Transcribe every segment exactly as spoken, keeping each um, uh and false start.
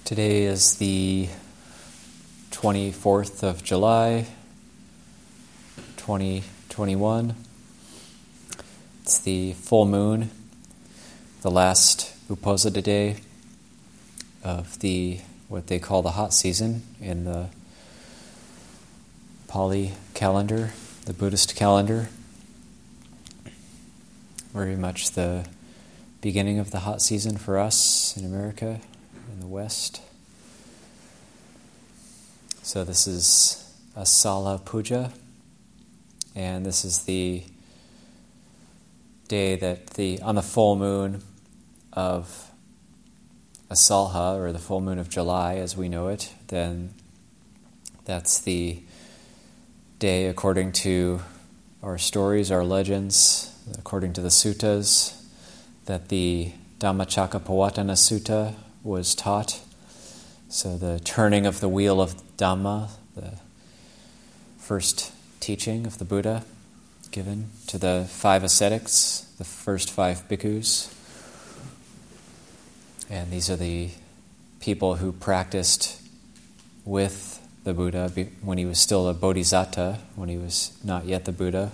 Today is the twenty-fourth of July, twenty twenty-one. It's the full moon, the last Uposatha day of the what they call the hot season in the Pali calendar, the Buddhist calendar. Very much the beginning of the hot season for us in America, in the West. So this is Asala Puja, and this is the day that the on the full moon of Asalha, or the full moon of July as we know it, then that's the day according to our stories, our legends, according to the suttas, that the Dhammacakkappavattana Sutta was taught. So the turning of the wheel of Dhamma, the first teaching of the Buddha given to the five ascetics, the first five bhikkhus. And these are the people who practiced with the Buddha when he was still a bodhisattva, when he was not yet the Buddha.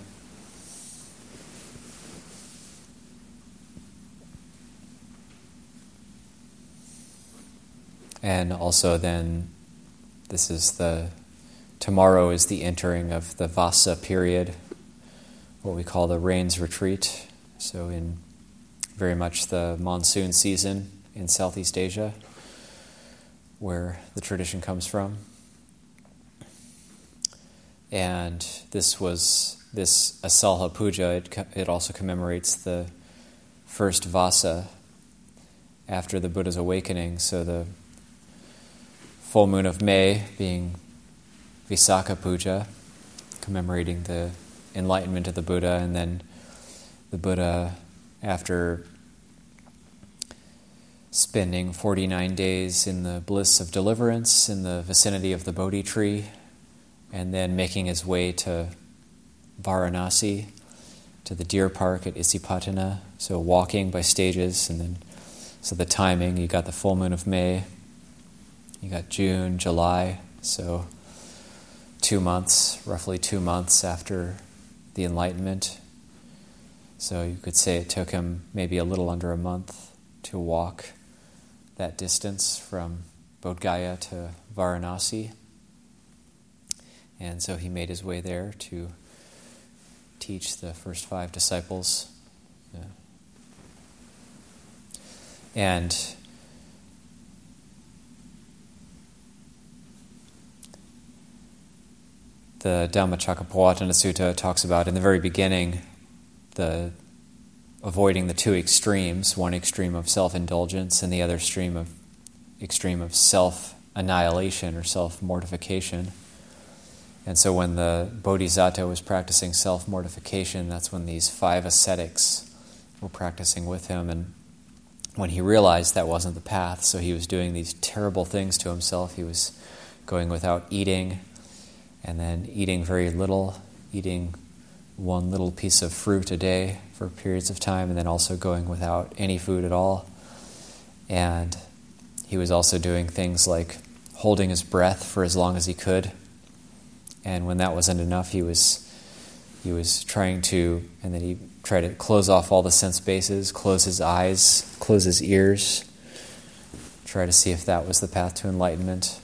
And also then, this is the, tomorrow is the entering of the Vasa period, what we call the rains retreat. So in very much the monsoon season in Southeast Asia, where the tradition comes from. And this was, this Asalha Puja, it, it also commemorates the first Vasa after the Buddha's awakening. So the full moon of May being Visakha Puja, commemorating the enlightenment of the Buddha, and then the Buddha, after spending forty-nine days in the bliss of deliverance in the vicinity of the Bodhi tree, and then making his way to Varanasi, to the deer park at Isipatana, so walking by stages, and then, so the timing, you got the full moon of May, you got June, July, so two months, roughly two months after the Enlightenment. So you could say it took him maybe a little under a month to walk that distance from Bodh Gaya to Varanasi. And so he made his way there to teach the first five disciples. Yeah. And the Dhammacakkappavattana Sutta talks about in the very beginning the avoiding the two extremes, one extreme of self-indulgence and the other extreme of extreme of self-annihilation or self-mortification. And so when the Bodhisattva was practicing self-mortification, that's when these five ascetics were practicing with him. And when he realized that wasn't the path, so he was doing these terrible things to himself. He was going without eating, and then eating very little, eating one little piece of fruit a day for periods of time, and then also going without any food at all. And he was also doing things like holding his breath for as long as he could. And when that wasn't enough, he was he was trying to, and then he tried to close off all the sense bases, close his eyes, close his ears, try to see if that was the path to enlightenment.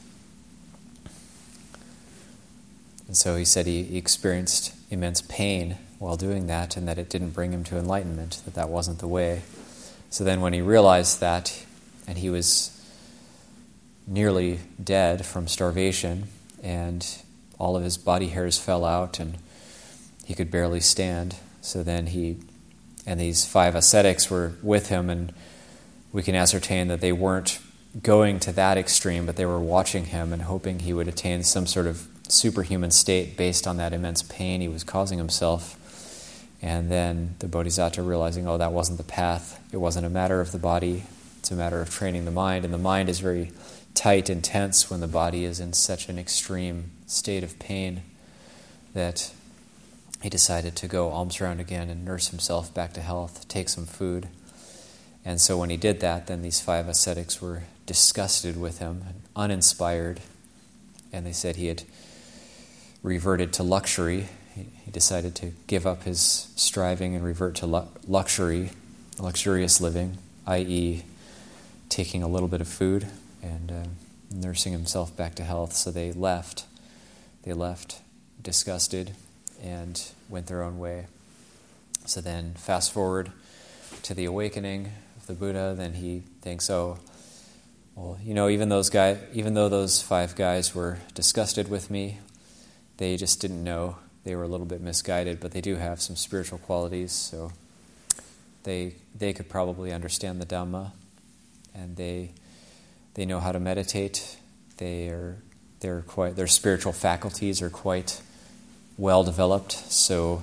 And so he said he experienced immense pain while doing that, and that it didn't bring him to enlightenment, that that wasn't the way. So then when he realized that, and he was nearly dead from starvation, and all of his body hairs fell out, and he could barely stand. So then he, and these five ascetics were with him, and we can ascertain that they weren't going to that extreme, but they were watching him and hoping he would attain some sort of superhuman state based on that immense pain he was causing himself. And then the Bodhisattva realizing, oh, that wasn't the path. It wasn't a matter of the body. It's a matter of training the mind. And the mind is very tight and tense when the body is in such an extreme state of pain that he decided to go alms round again and nurse himself back to health, take some food. And so when he did that, then these five ascetics were disgusted with him, uninspired, and they said he had reverted to luxury. He, he decided to give up his striving and revert to lu- luxury, luxurious living, that is taking a little bit of food and uh, nursing himself back to health. So they left. They left disgusted and went their own way. So then fast forward to the awakening of the Buddha, then he thinks, oh, well, you know, even those guys, even though those five guys were disgusted with me, they just didn't know. They were a little bit misguided, but they do have some spiritual qualities, so they they could probably understand the Dhamma, and they they know how to meditate. They are they're quite their spiritual faculties are quite well developed, so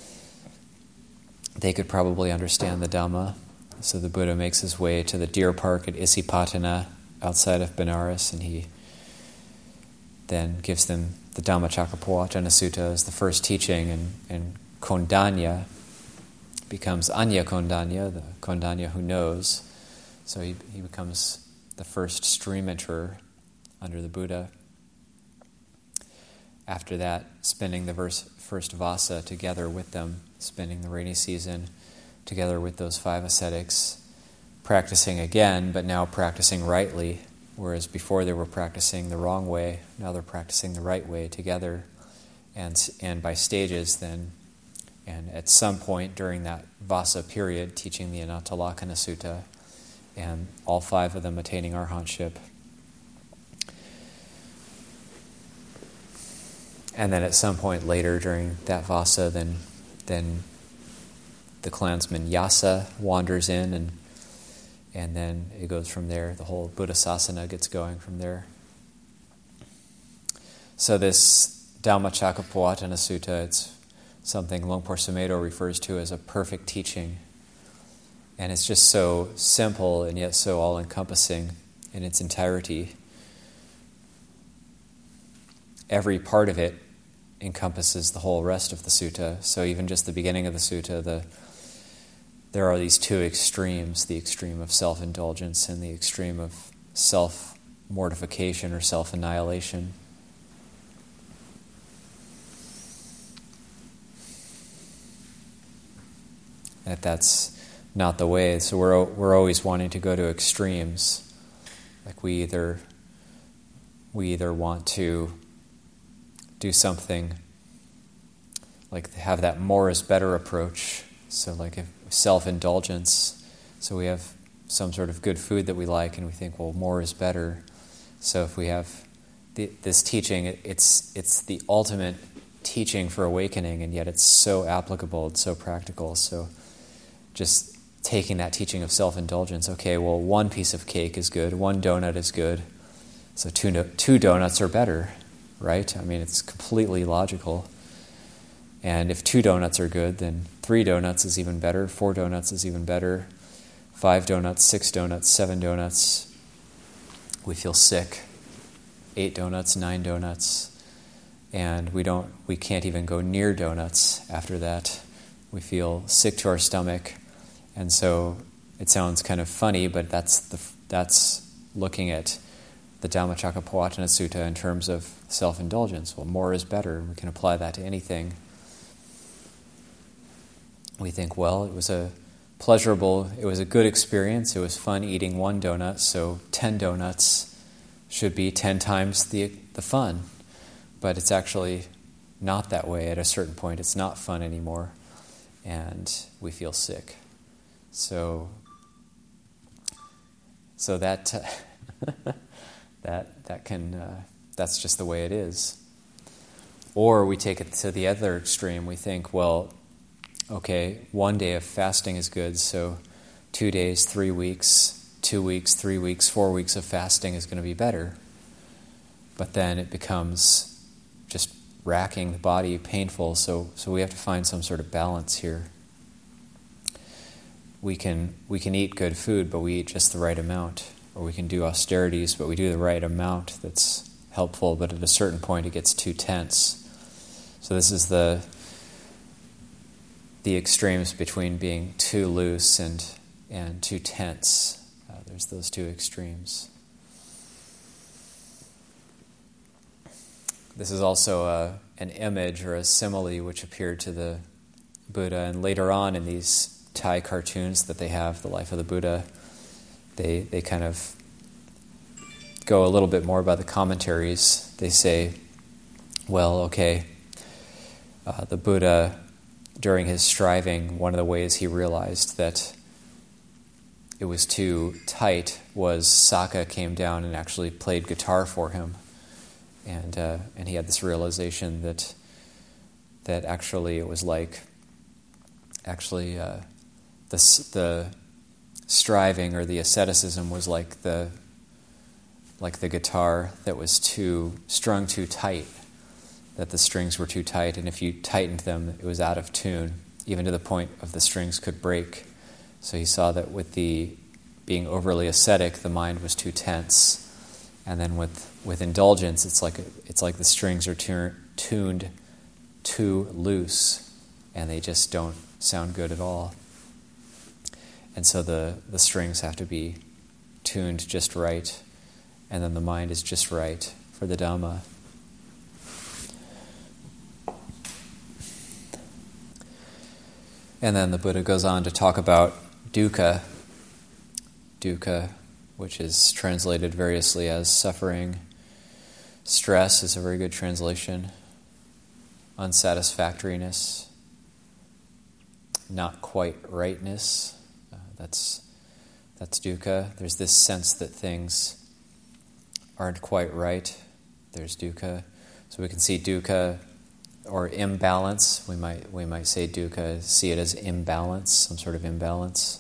they could probably understand the Dhamma. So the Buddha makes his way to the deer park at Isipatana outside of Benares, and he then gives them the Dhammacakkappavattana Sutta as the first teaching, and, and Kondanya becomes Anya Kondanya, the Kondanya who knows. So he, he becomes the first stream enterer under the Buddha. After that, spending the verse, first Vasa together with them, spending the rainy season together with those five ascetics, practicing again, but now practicing rightly, whereas before they were practicing the wrong way, now they're practicing the right way together, and and by stages then, and at some point during that Vasa period, teaching the Anatthalakkhana Sutta, and all five of them attaining arhatship. And then at some point later during that Vasa, then then the clansman Yasa wanders in, and and then it goes from there. The whole Buddha Sasana gets going from there. So this Dhammacakkappavattana Sutta, it's something Luangpo Sumedho refers to as a perfect teaching. And it's just so simple and yet so all-encompassing in its entirety. Every part of it encompasses the whole rest of the sutta. So even just the beginning of the sutta, the there are these two extremes, the extreme of self-indulgence and the extreme of self-mortification or self-annihilation. That that's not the way. So we're we're always wanting to go to extremes. Like we either we either want to do something like have that more is better approach. So like if self-indulgence, so we have some sort of good food that we like and we think, well, more is better. So if we have the, this teaching, it, it's it's the ultimate teaching for awakening, and yet it's so applicable, it's so practical. So just taking that teaching of self-indulgence, okay, well, one piece of cake is good, one donut is good, so two, no, two donuts are better, right? I mean, it's completely logical. And if two donuts are good, then three donuts is even better, four donuts is even better, five donuts, six donuts, seven donuts, we feel sick, eight donuts, nine donuts, and we don't, we can't even go near donuts after that. We feel sick to our stomach, and so it sounds kind of funny, but that's the that's looking at the Dhammacakkappavattana Sutta in terms of self-indulgence. Well, more is better, and we can apply that to anything. We think, well, it was a pleasurable, it was a good experience, it was fun eating one donut, so ten donuts should be ten times the the fun. But it's actually not that way. At a certain point, it's not fun anymore, and we feel sick. So, so that that that can uh, that's just the way it is. Or we take it to the other extreme. We think, well, okay, one day of fasting is good, so two days, three weeks, two weeks, three weeks, four weeks of fasting is going to be better. But then it becomes just racking the body, painful, so so we have to find some sort of balance here. We can we can eat good food, but we eat just the right amount. Or we can do austerities, but we do the right amount that's helpful, but at a certain point it gets too tense. So this is the the extremes between being too loose and and too tense. Uh, there's those two extremes. this is also a, an image or a simile which appeared to the Buddha, and later on in these Thai cartoons that they have, the life of the Buddha, they they kind of go a little bit more by the commentaries. They say, well, okay, uh, the Buddha, during his striving, one of the ways he realized that it was too tight was Saka came down and actually played guitar for him, and uh, and he had this realization that that actually it was like actually uh, the the striving or the asceticism was like the like the guitar that was too strung too tight, that the strings were too tight, and if you tightened them, it was out of tune, even to the point of the strings could break. So he saw that with the being overly ascetic, the mind was too tense, and then with, with indulgence, it's like it's like the strings are tu- tuned too loose, and they just don't sound good at all. And so the, the strings have to be tuned just right, and then the mind is just right for the Dhamma. And then the Buddha goes on to talk about dukkha, dukkha, which is translated variously as suffering. Stress is a very good translation. Unsatisfactoriness, not quite rightness, uh, that's that's dukkha. There's this sense that things aren't quite right. There's dukkha. So we can see dukkha or imbalance. We might we might say dukkha, see it as imbalance, some sort of imbalance.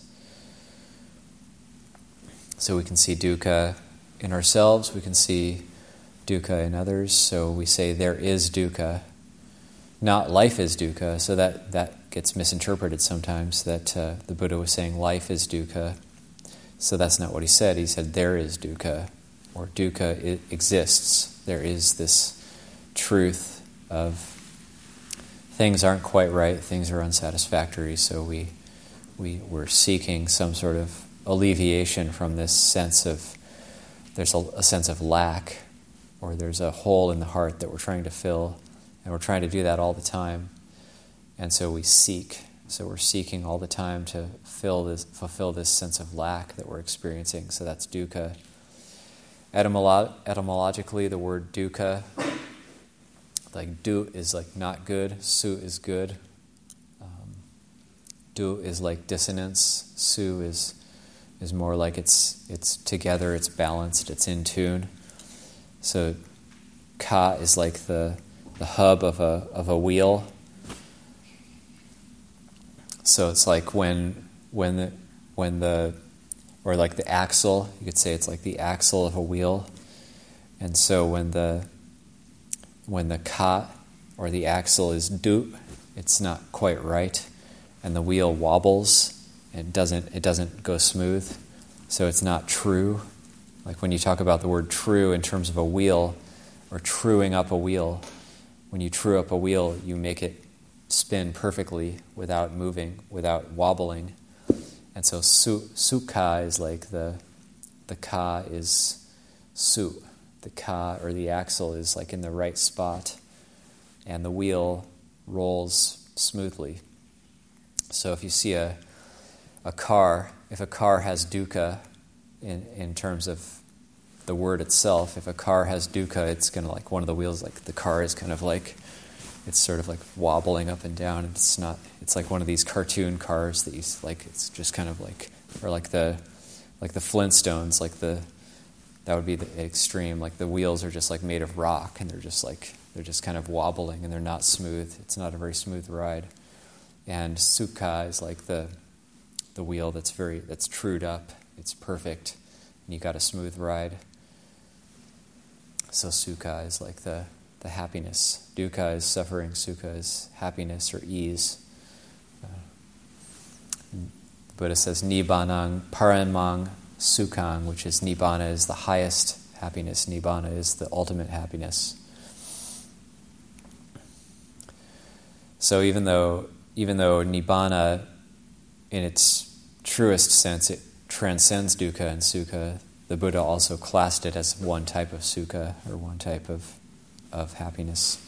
So we can see dukkha in ourselves, we can see dukkha in others. So we say there is dukkha, not life is dukkha. So that, that gets misinterpreted sometimes, that uh, the Buddha was saying life is dukkha. So that's not what he said. He said there is dukkha, or dukkha it exists. There is this truth of things aren't quite right, things are unsatisfactory, so we, we, we're seeking some sort of alleviation from this sense of, there's a, a sense of lack, or there's a hole in the heart that we're trying to fill, and we're trying to do that all the time. And so we seek, so we're seeking all the time to fill this, fulfill this sense of lack that we're experiencing, so that's dukkha. Etymolo- etymologically, the word dukkha, like du is like not good, su is good. Um, du is like dissonance, su is is more like it's it's together, it's balanced, it's in tune. So ka is like the the hub of a of a wheel. So it's like when when the when the or like the axle, you could say it's like the axle of a wheel. And so when the when the ka or the axle is du, it's not quite right, and the wheel wobbles. It doesn't it doesn't go smooth, so it's not true. Like when you talk about the word true in terms of a wheel, or truing up a wheel, when you true up a wheel, you make it spin perfectly without moving, without wobbling. And so su, sukha is like the the ka is su. The ka or the axle is like in the right spot, and the wheel rolls smoothly. So if you see a a car, if a car has dukkha in, in terms of the word itself, if a car has dukkha, it's kind of like one of the wheels, like the car is kind of like, it's sort of like wobbling up and down. It's not, it's like one of these cartoon cars that you like, it's just kind of like, or like the, like the Flintstones, like the, that would be the extreme, like the wheels are just like made of rock, and they're just like, they're just kind of wobbling, and they're not smooth. It's not a very smooth ride. And sukha is like the, the wheel that's very, that's trued up, it's perfect, and you got a smooth ride. So sukha is like the, the happiness. Dukkha is suffering, sukha is happiness or ease. Uh, the Buddha says, Nibbanang paramang sukhang, which is Nibbana is the highest happiness, Nibbana is the ultimate happiness. So even though even though Nibbana, in its truest sense, it transcends dukkha and sukha, the Buddha also classed it as one type of sukha, or one type of of happiness.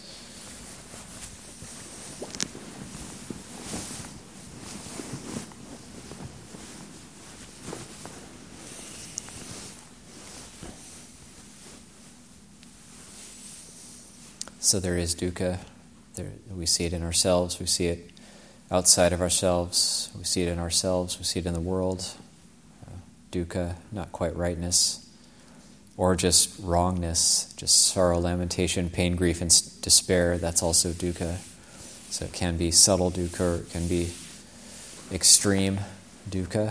So there is dukkha. There, we see it in ourselves. We see it outside of ourselves. We see it in ourselves. We see it in the world. Uh, dukkha, not quite rightness, or just wrongness, just sorrow, lamentation, pain, grief, and s- despair. That's also dukkha. So it can be subtle dukkha, or it can be extreme dukkha.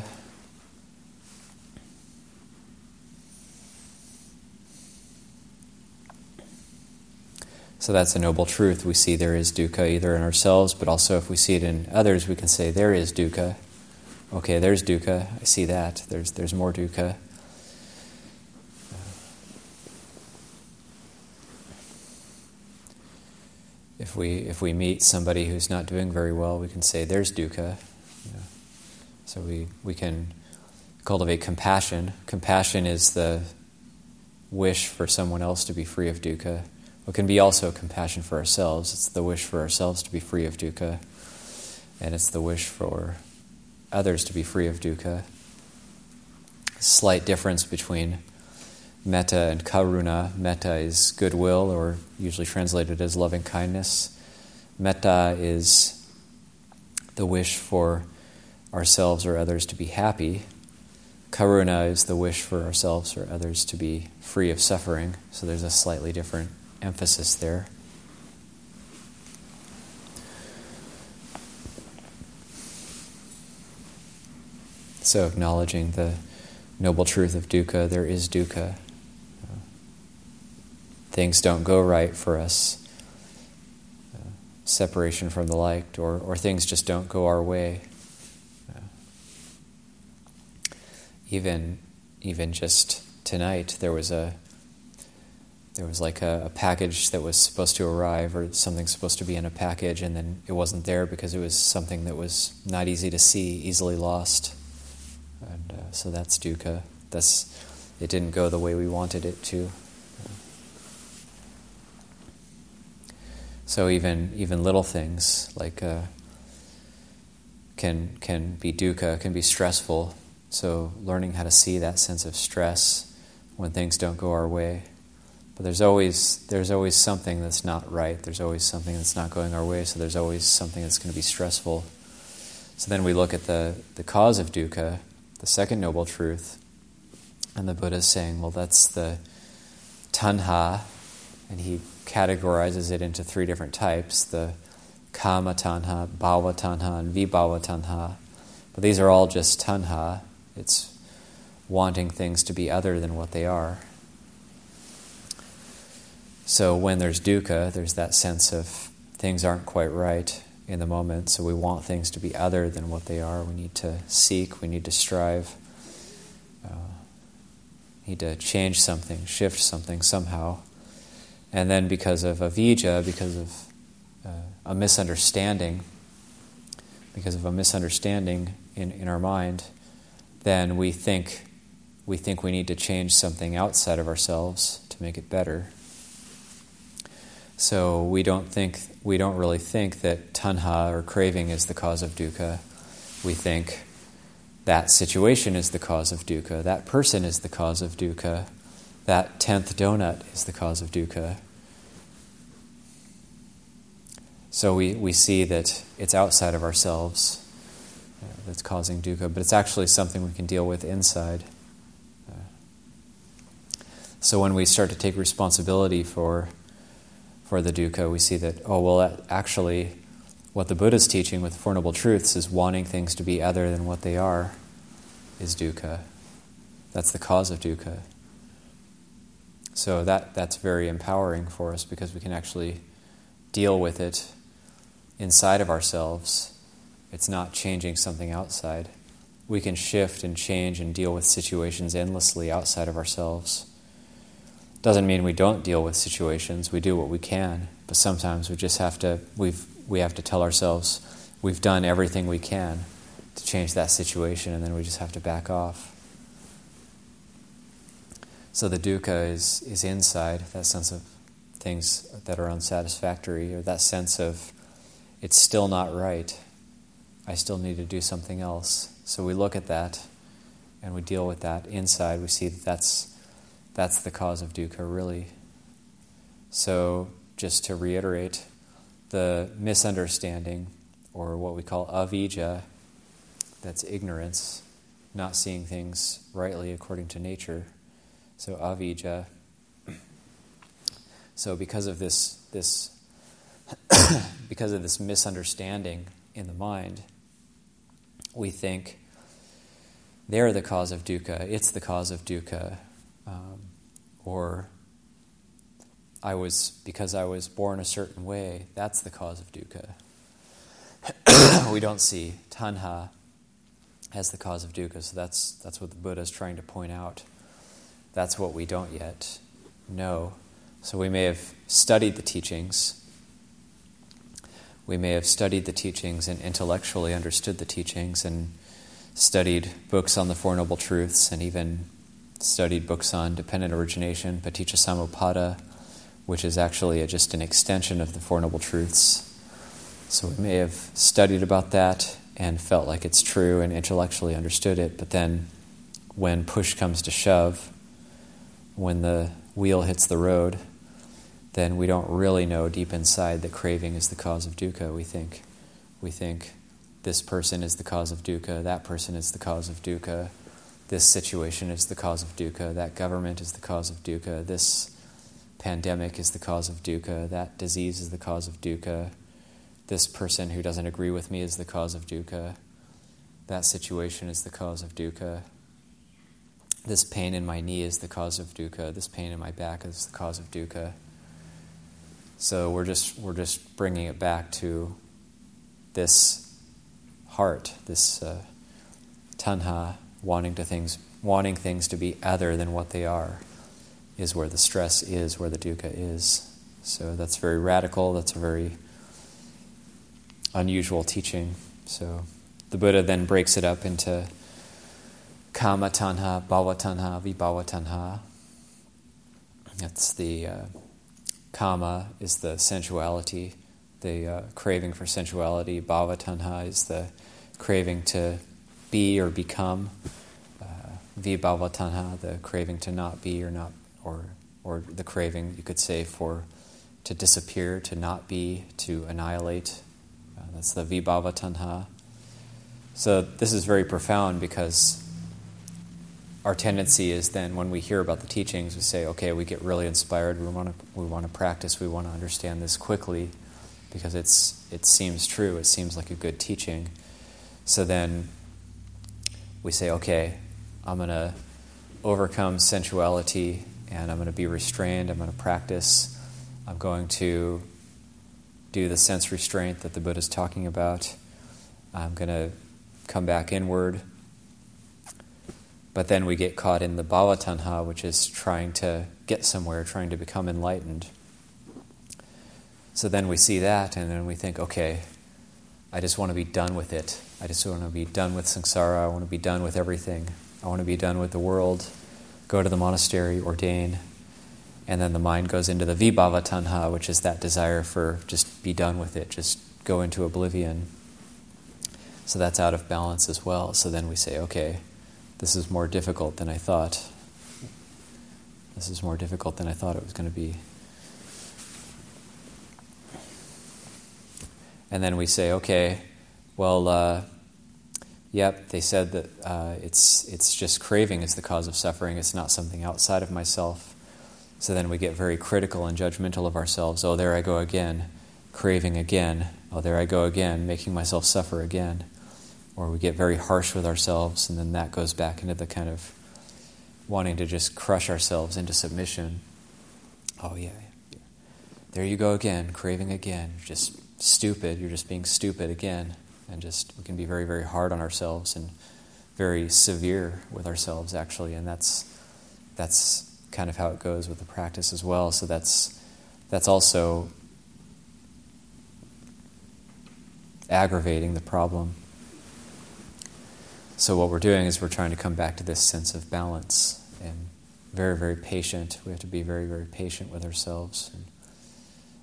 So that's a noble truth. We see there is dukkha either in ourselves, but also if we see it in others, we can say there is dukkha. Okay, there's dukkha. I see that. There's there's more dukkha. If we if we meet somebody who's not doing very well, we can say there's dukkha. You know. So we we can cultivate compassion. Compassion is the wish for someone else to be free of dukkha. It can be also compassion for ourselves. It's the wish for ourselves to be free of dukkha, and it's the wish for others to be free of dukkha. Slight difference between metta and karuna. Metta is goodwill, or usually translated as loving kindness. Metta is the wish for ourselves or others to be happy. Karuna is the wish for ourselves or others to be free of suffering. So there's a slightly different emphasis there. So acknowledging the noble truth of dukkha, there is dukkha. Uh, things don't go right for us. Uh, separation from the liked, or, or things just don't go our way. Uh, even, even just tonight, there was a There was like a, a package that was supposed to arrive, or something supposed to be in a package, and then it wasn't there because it was something that was not easy to see, easily lost. And uh, so that's dukkha. That's, it didn't go the way we wanted it to. So even even little things like uh, can can be dukkha, can be stressful. So learning how to see that sense of stress when things don't go our way. But there's always there's always something that's not right. There's always something that's not going our way, so there's always something that's going to be stressful. So then we look at the, the cause of dukkha, the second noble truth, and the Buddha is saying, well, that's the tanha, and he categorizes it into three different types, the kama tanha, bhava tanha, and vibhava tanha. But these are all just tanha. It's wanting things to be other than what they are. So when there's dukkha, there's that sense of things aren't quite right in the moment, so we want things to be other than what they are. We need to seek, we need to strive, uh, need to change something, shift something somehow. And then because of avijja, because of uh, a misunderstanding, because of a misunderstanding in, in our mind, then we think we think we need to change something outside of ourselves to make it better. So we don't think we don't really think that tanha or craving is the cause of dukkha. We think that situation is the cause of dukkha. That person is the cause of dukkha. That tenth donut is the cause of dukkha. So we, we see that it's outside of ourselves uh, that's causing dukkha, but it's actually something we can deal with inside. Uh, so when we start to take responsibility for for the dukkha, we see that, oh, well, actually, what the Buddha's teaching with the Four Noble Truths is wanting things to be other than what they are is dukkha. That's the cause of dukkha. So that that's very empowering for us because we can actually deal with it inside of ourselves. It's not changing something outside. We can shift and change and deal with situations endlessly outside of ourselves. Doesn't mean we don't deal with situations. We do what we can, but sometimes we just have to. We've we have to tell ourselves we've done everything we can to change that situation, and then we just have to back off. So the dukkha is is inside, that sense of things that are unsatisfactory, or that sense of it's still not right. I still need to do something else. So we look at that and we deal with that inside. We see that that's, that's the cause of dukkha, really. So just to reiterate, the misunderstanding, or what we call avijja, that's ignorance, not seeing things rightly according to nature. So avijja. So because of this, this because of this misunderstanding in the mind, we think they're the cause of dukkha, it's the cause of dukkha, um, or I was, because I was born a certain way, that's the cause of dukkha. We don't see tanha as the cause of dukkha, so that's that's what the Buddha is trying to point out. That's what we don't yet know. So we may have studied the teachings, we may have studied the teachings and intellectually understood the teachings and studied books on the Four Noble Truths and even studied books on dependent origination, Paticca-Samuppada, which is actually a, just an extension of the Four Noble Truths. So we may have studied about that and felt like it's true and intellectually understood it, but then when push comes to shove, when the wheel hits the road, then we don't really know deep inside that craving is the cause of dukkha. We think, we think this person is the cause of dukkha, that person is the cause of dukkha, this situation is the cause of dukkha, that government is the cause of dukkha, this pandemic is the cause of dukkha, that disease is the cause of dukkha, this person who doesn't agree with me is the cause of dukkha, that situation is the cause of dukkha, this pain in my knee is the cause of dukkha, this pain in my back is the cause of dukkha. So we're just we're just bringing it back to this heart, this uh, tanha, wanting to things, wanting things to be other than what they are, is where the stress is, where the dukkha is. So that's very radical. That's a very unusual teaching. So the Buddha then breaks it up into kama tanha, bhava tanha, vibhava tanha. That's the uh, kama is the sensuality, the uh, craving for sensuality. Bhava tanha is the craving to be or become. Uh, vibhava tanha, the craving to not be or not, or or the craving, you could say, for to disappear, to not be, to annihilate. Uh, that's the vibhava tanha. So this is very profound because our tendency is then when we hear about the teachings, we say, okay, we get really inspired, we want to we want to practice, we want to understand this quickly because it's it seems true, it seems like a good teaching. So then we say, okay, I'm going to overcome sensuality and I'm going to be restrained, I'm going to practice, I'm going to do the sense restraint that the Buddha is talking about, I'm going to come back inward. But then we get caught in the bhava tanha, which is trying to get somewhere, trying to become enlightened. So then we see that, and then we think, okay, I just want to be done with it. I just want to be done with samsara. I want to be done with everything. I want to be done with the world, go to the monastery, ordain. And then the mind goes into the vibhava tanha, which is that desire for just be done with it, just go into oblivion. So that's out of balance as well. So then we say, okay, this is more difficult than I thought. This is more difficult than I thought it was going to be. And then we say, okay, well, uh, yep, they said that uh, it's it's just craving is the cause of suffering. It's not something outside of myself. So then we get very critical and judgmental of ourselves. Oh, there I go again, craving again. Oh, there I go again, making myself suffer again. Or we get very harsh with ourselves, and then that goes back into the kind of wanting to just crush ourselves into submission. Oh, yeah, yeah. There you go again, craving again. You're just stupid. You're just being stupid again. And just, we can be very, very hard on ourselves and very severe with ourselves, actually. And that's that's kind of how it goes with the practice as well. So that's that's also aggravating the problem. So what we're doing is we're trying to come back to this sense of balance and very, very patient. We have to be very, very patient with ourselves and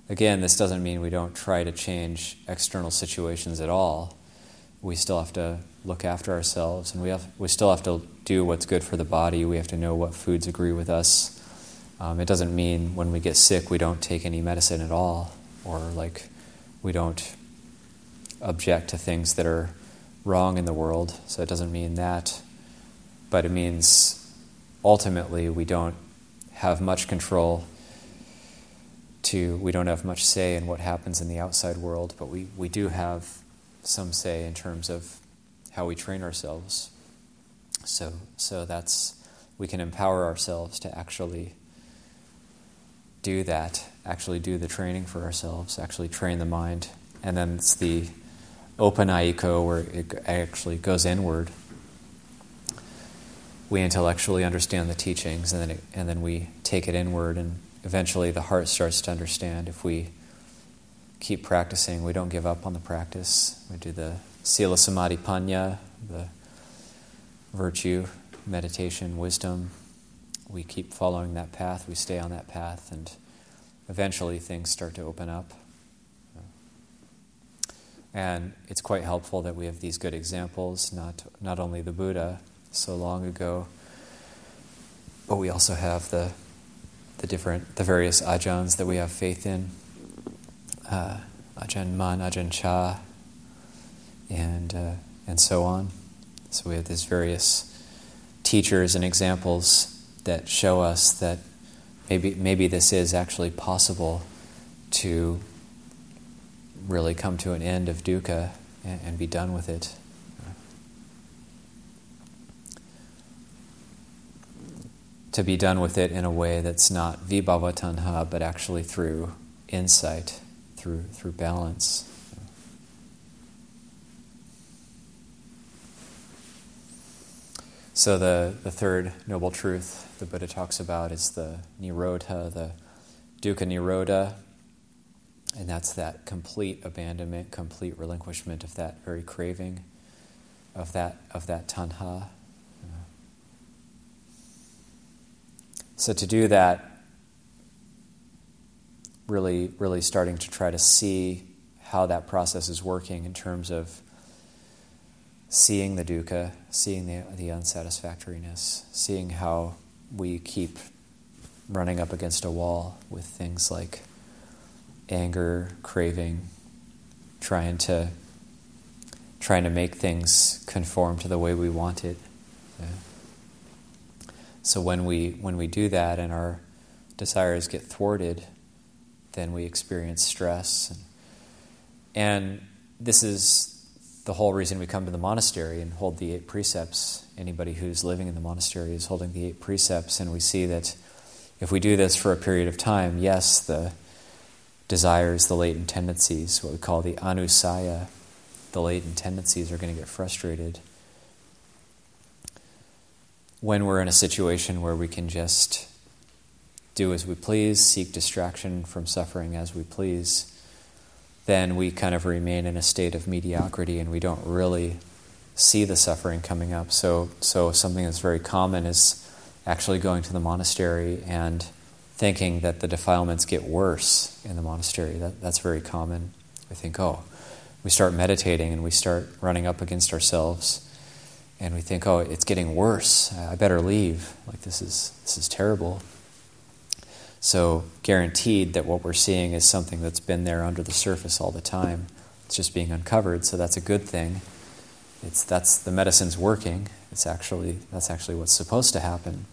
again, this doesn't mean we don't try to change external situations at all. We still have to look after ourselves, and we have we still have to do what's good for the body. We have to know what foods agree with us. Um, it doesn't mean when we get sick we don't take any medicine at all, or like we don't object to things that are wrong in the world. So it doesn't mean that, but it means ultimately we don't have much control to, we don't have much say in what happens in the outside world, but we, we do have some say in terms of how we train ourselves. So so that's, we can empower ourselves to actually do that, actually do the training for ourselves, actually train the mind. And then it's the open aiko, where it actually goes inward. We intellectually understand the teachings, and then it, and then we take it inward, and eventually the heart starts to understand. If we keep practicing, we don't give up on the practice. We do the sila samadhi panya, the virtue, meditation, wisdom. We keep following that path, we stay on that path, and eventually things start to open up. And it's quite helpful that we have these good examples, not not only the Buddha so long ago, but we also have the the different, the various ajahns that we have faith in, uh, Ajahn Man, Ajahn Chah, and uh, and so on. So we have these various teachers and examples that show us that maybe maybe this is actually possible to really come to an end of dukkha and, and be done with it. To be done with it in a way that's not vibhava tanha, but actually through insight, through through balance. So the, the third noble truth the Buddha talks about is the nirodha, the dukkha nirodha, and that's that complete abandonment, complete relinquishment of that very craving, of that of that tanha. So to do that, really, really starting to try to see how that process is working in terms of seeing the dukkha, seeing the, the unsatisfactoriness, seeing how we keep running up against a wall with things like anger, craving, trying to trying to make things conform to the way we want it. Yeah. So when we when we do that and our desires get thwarted, then we experience stress. And, and this is the whole reason we come to the monastery and hold the eight precepts. Anybody who's living in the monastery is holding the eight precepts, and we see that if we do this for a period of time, yes, the desires, the latent tendencies, what we call the anusaya, the latent tendencies are going to get frustrated. When we're in a situation where we can just do as we please, seek distraction from suffering as we please, then we kind of remain in a state of mediocrity and we don't really see the suffering coming up. So, so something that's very common is actually going to the monastery and thinking that the defilements get worse in the monastery. That, that's very common. We think, oh, we start meditating and we start running up against ourselves. And we think, oh, it's getting worse. I better leave. Like, this is this is terrible. So guaranteed that what we're seeing is something that's been there under the surface all the time. It's just being uncovered, so that's a good thing. It's that's the medicine's working. It's actually that's actually what's supposed to happen.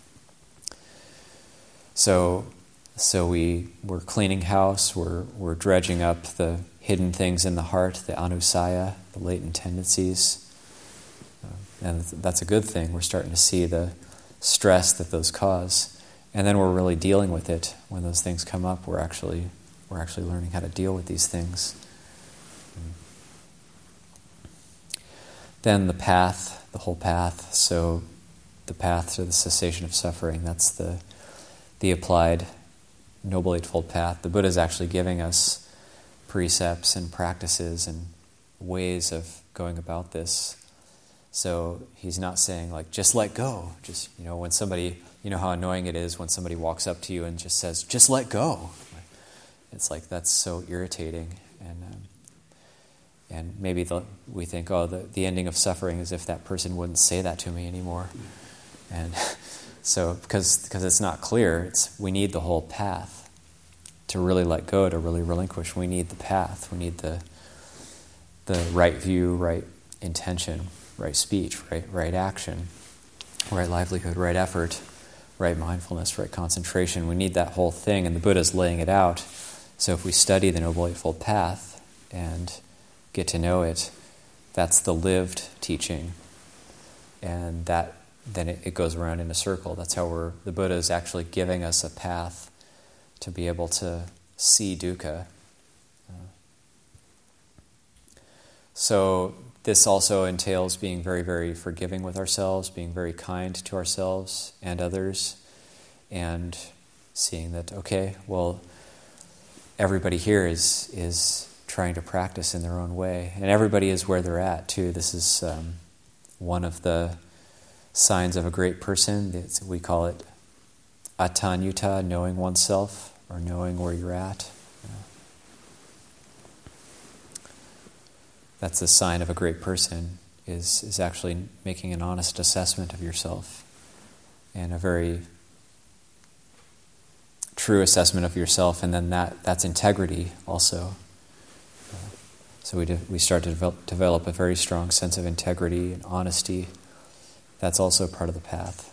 So so we we're cleaning house, we're we're dredging up the hidden things in the heart, the anusaya, the latent tendencies. And that's a good thing. We're starting to see the stress that those cause. And then we're really dealing with it. When those things come up, we're actually we're actually learning how to deal with these things. Then the path, the whole path. So the path to the cessation of suffering, that's the the applied Noble Eightfold Path. The Buddha is actually giving us precepts and practices and ways of going about this. So he's not saying, like, just let go. Just, you know, when somebody, you know how annoying it is when somebody walks up to you and just says, just let go. It's like, that's so irritating. And um, and maybe the, we think, oh, the, the ending of suffering is if that person wouldn't say that to me anymore. And so, because because it's not clear, it's we need the whole path. To really let go, to really relinquish, we need the path. We need the the right view, right intention, right speech, right right action, right livelihood, right effort, right mindfulness, right concentration. We need that whole thing, and the Buddha's laying it out. So if we study the Noble Eightfold Path and get to know it, that's the lived teaching, and that then it, it goes around in a circle. That's how we're the Buddha is actually giving us a path to be able to see dukkha. Uh, so this also entails being very, very forgiving with ourselves, being very kind to ourselves and others, and seeing that, okay, well, everybody here is is trying to practice in their own way, and everybody is where they're at too. This is um, one of the signs of a great person. It's, we call it Atanyuta, knowing oneself, or knowing where you're at. You know. That's the sign of a great person, is, is actually making an honest assessment of yourself, and a very true assessment of yourself, and then that, that's integrity also. Uh, so we, de- we start to develop, develop a very strong sense of integrity and honesty. That's also part of the path.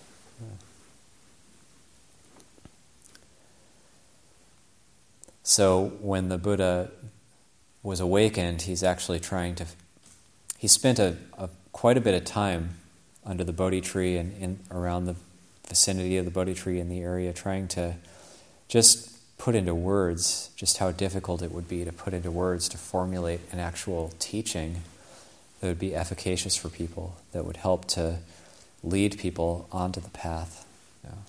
So when the Buddha was awakened, he's actually trying to, he spent a, a quite a bit of time under the Bodhi tree and in, around the vicinity of the Bodhi tree in the area, trying to just put into words just how difficult it would be to put into words, to formulate an actual teaching that would be efficacious for people, that would help to lead people onto the path. You know.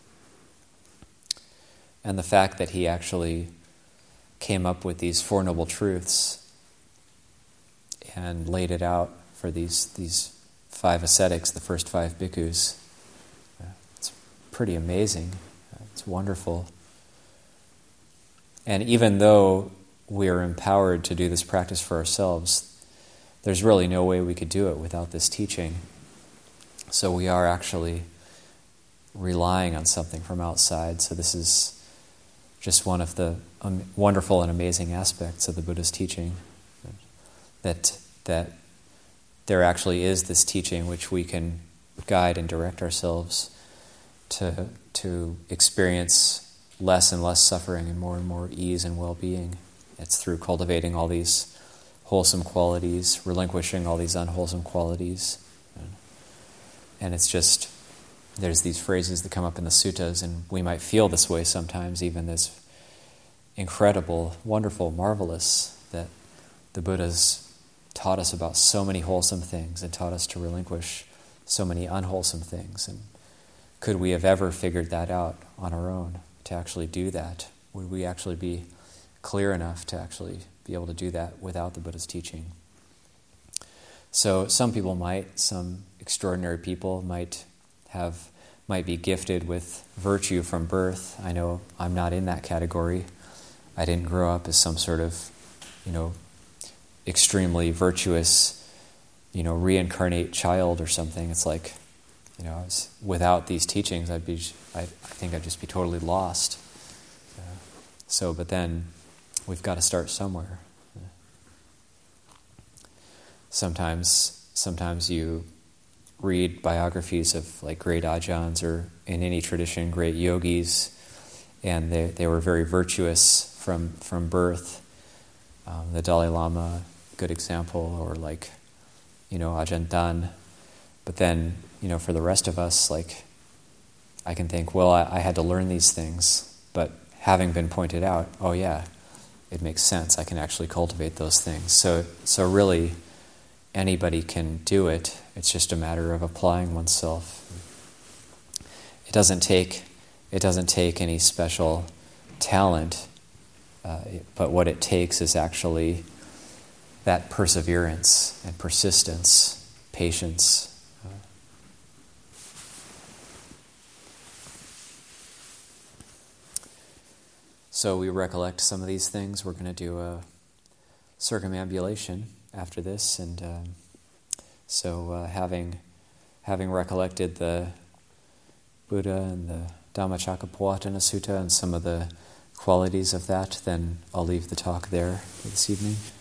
And the fact that he actually came up with these Four Noble Truths and laid it out for these these five ascetics, the first five bhikkhus, uh, it's pretty amazing. Uh, it's wonderful. And even though we are empowered to do this practice for ourselves, there's really no way we could do it without this teaching. So we are actually relying on something from outside. So this is just one of the um, wonderful and amazing aspects of the Buddha's teaching, that that there actually is this teaching which we can guide and direct ourselves to to experience less and less suffering and more and more ease and well-being. It's through cultivating all these wholesome qualities, relinquishing all these unwholesome qualities. And it's just, there's these phrases that come up in the suttas, and we might feel this way sometimes, even this incredible, wonderful, marvelous, that the Buddha's taught us about so many wholesome things and taught us to relinquish so many unwholesome things. And could we have ever figured that out on our own, to actually do that? Would we actually be clear enough to actually be able to do that without the Buddha's teaching? So some people might, some extraordinary people might have, might be gifted with virtue from birth. I know I'm not in that category. I didn't grow up as some sort of, you know, extremely virtuous, you know, reincarnate child or something. It's like, you know, I was, without these teachings, I'd be, I, I think I'd just be totally lost. Uh, so, but then we've got to start somewhere. Sometimes, sometimes you read biographies of like great ajahns, or in any tradition, great yogis, and they they were very virtuous from from birth. Um, the Dalai Lama, good example, or like, you know, Ajahn Dan. But then, you know, for the rest of us, like, I can think, well, I, I had to learn these things, but having been pointed out, oh yeah, it makes sense. I can actually cultivate those things. So, so really, anybody can do it. It's just a matter of applying oneself. It doesn't take, it doesn't take any special talent, uh, but what it takes is actually that perseverance and persistence, patience. so we recollect some of these things. We're going to do a circumambulation after this, and um, so uh, having having recollected the Buddha and the Dhammacakkappavattana Sutta and some of the qualities of that, then I'll leave the talk there for this evening.